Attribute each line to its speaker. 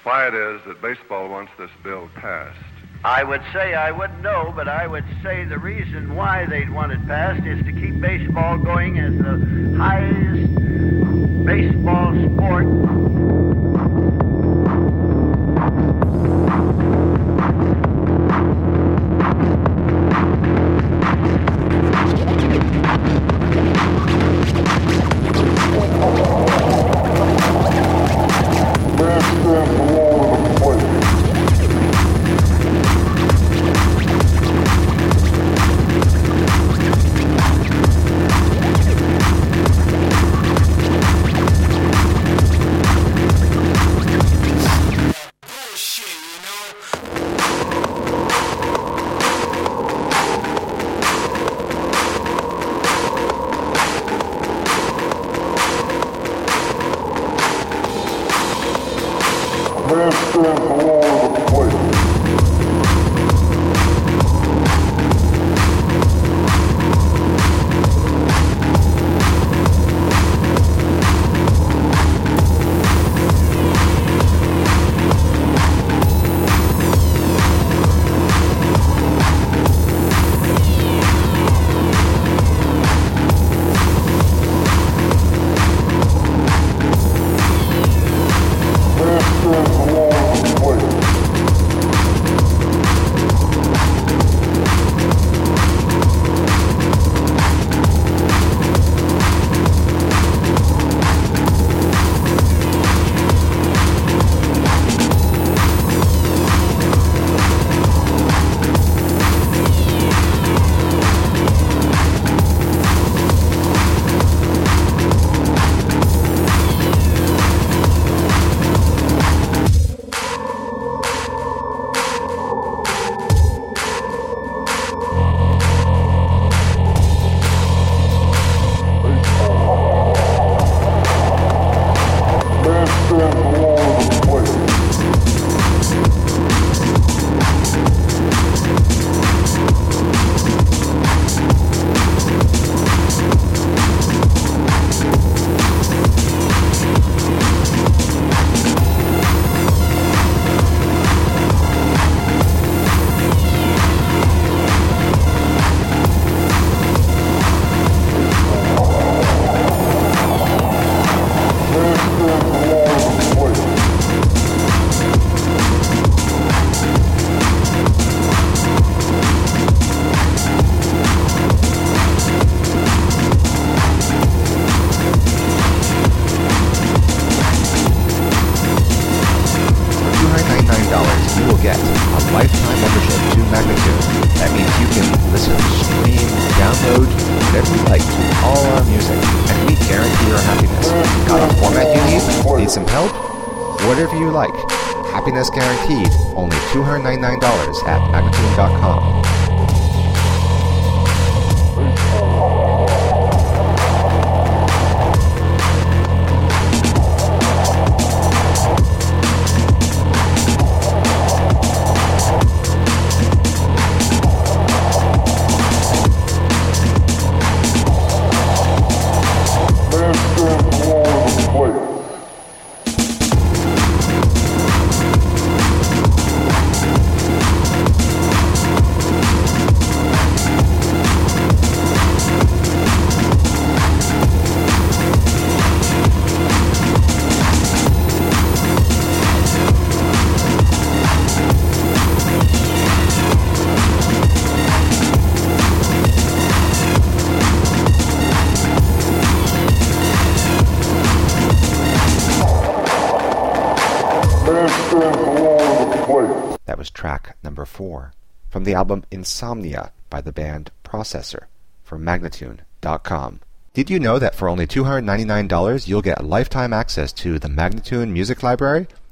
Speaker 1: why it is that baseball wants this bill passed.
Speaker 2: I would say I wouldn't know, but I would say the reason why they'd want it passed is to keep baseball going as the highest baseball sport.
Speaker 3: Happiness guaranteed. Only $299 at Magnatune.com. That was track number 4 from the album Insomnia by the band Processor from Magnatune.com. Did you know that for only $299 you'll get lifetime access to the Magnatune Music Library?